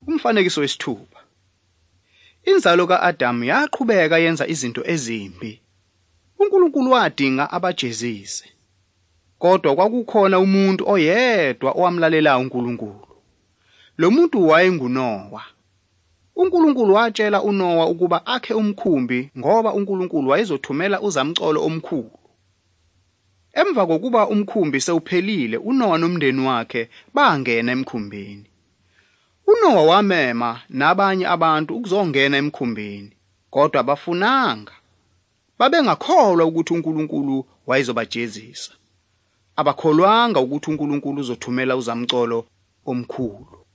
Umfanekiso wesithupha. Inzalo kaAdamu yaqhubeka yenza izinto ezimbi. uNkulunkulu wadinga abajezise. Kodwa kwakukhona umuntu oyedwa owamlalela uNkulunkulu. Lo muntu wayenguNowa. uNkulunkulu watshela uNowa ukuba akhe umkhumbi ngoba uNkulunkulu wayezothumela uzamcolo omkhulu. Emva kokuba umkhumbi sewuphelile, uNowa nomndeni wakhe bangena emkhumbini. uNowa wamema nabanye abantu ukuzongena emkhumbini, kodwa bafunanga. Babengakholwa ukuthi uNkulunkulu wayezobajezisa. Abakholwanga ukuthi uNkulunkulu uzothumela uzamcolo omkhulu.